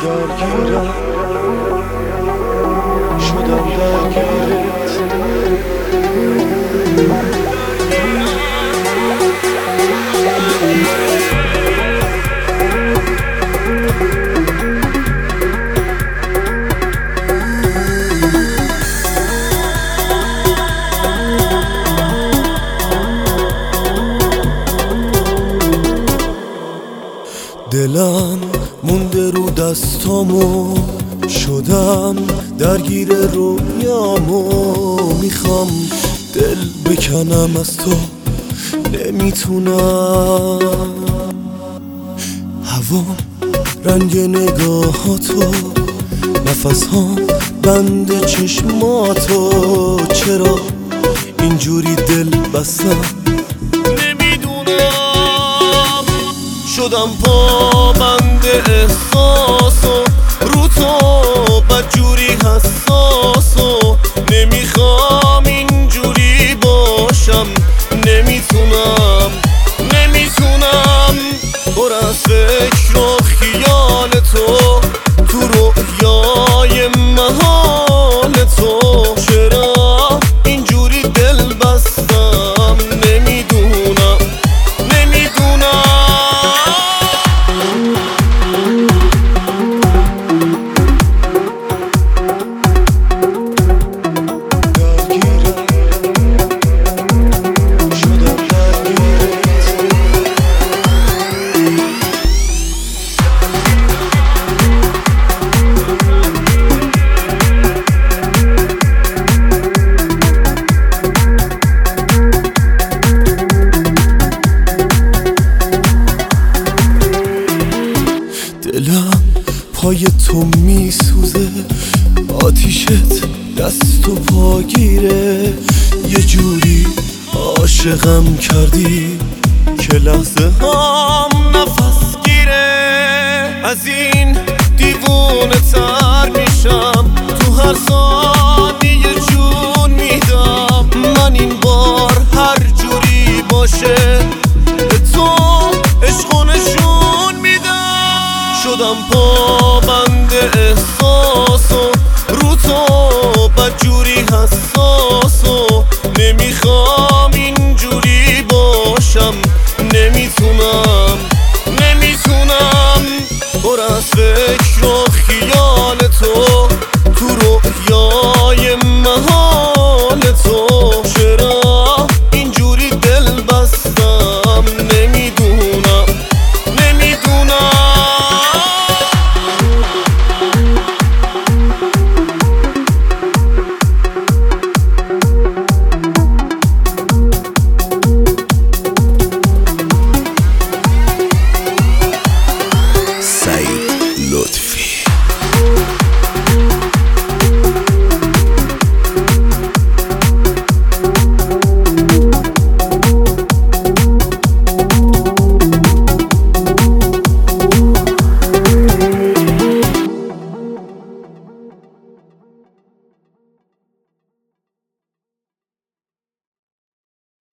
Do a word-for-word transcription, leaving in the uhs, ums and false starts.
درگیرم شدم درگیرت دلم مونده رو دستامو شدم درگیر رویامو میخوام دل بکنم از تو نمیتونم هوا رنگ نگاهاتو نفس ها بند چشماتو چرا اینجوری دل بستم شدم پابند احساس و رو تو بدجوری حساس و نمیخوام اینجوری باشم نمیتونم نمیتونم پر از فکر و خیال تو تو رویای محال تو چرا اینجوری دل بستم نمیدونم نمیدونم دلم پای تو میسوزه آتیشت دست و پاگیره یه جوری عاشقم کردی که لحظه هم نفس گیره از این دیوونه تر میشم تو هر ثانیه جور